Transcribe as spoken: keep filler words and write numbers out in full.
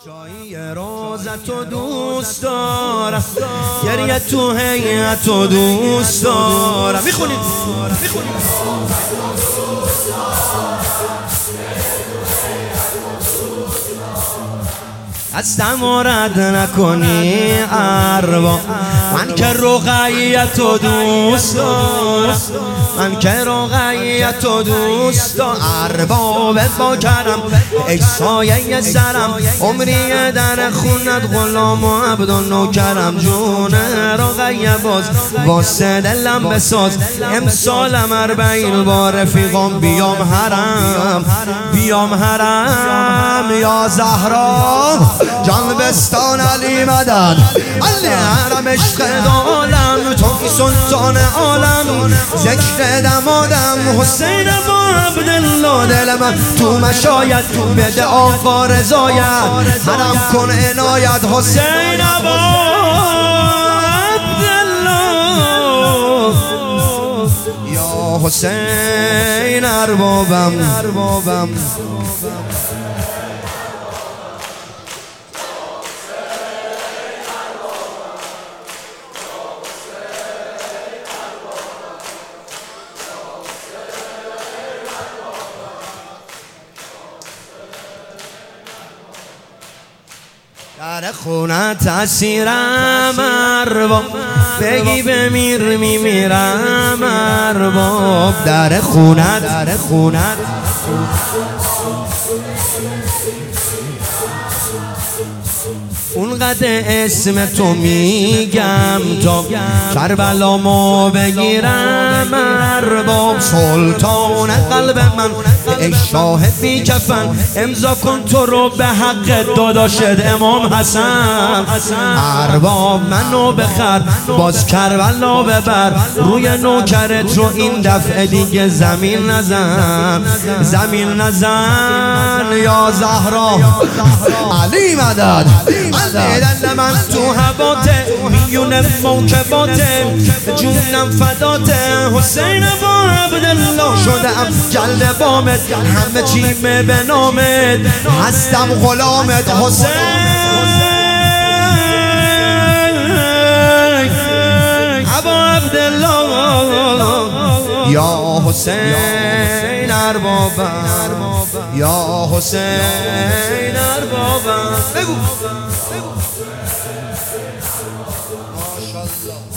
جایی روزت و دوست دارم، گریه تو هیئت و دوست دارم. میخونید میخونید دستم و رد نکنی ارباب، من که رقیت و دوست دارم، من که رقیت و دوست دارم. ارباب با کرم ای سایه سرم، عمری در خونت غلام و عبد و نوکرم. جون رقیه باز واسه دلم بساز، امسالم اربعین با رفیقام بیام حرم، بیام حرم. یا زهرا جان بستان علی مدد، علی حرم عشق دالم، توی سلطان عالم. ذکر دمادم حسین با عبدالله، دل من تو مشایت بده آقا رضایت، حرم کن عنایت حسین با عبدالله. یا حسین اربابم اربابم در خونه تأثیرم ارباب، بگی بمیر میمیرم ارباب. در خونه در خونه اونقدر اسم تو میگم تا کربلا ما بگیرم ارباب. سلطان قلب من ای شاه بی کفن، امضا کن تو رو به حق داداشت امام حسن. ارباب منو بخر باز کربلا ببر، روی نوکرت رو این دفعه دیگه زمین نزن، زمین نزن. یا زهرا علی مدد، دل من تو هواته، میون موکباته، جونم فداته. حسین با عبدالله شدم جلد بامت، همه چیمه به نامت، هستم غلامت. حسین ابا عبدالله، یا حسین اربابم، یا حسین اربابم. بگو ماشاءالله.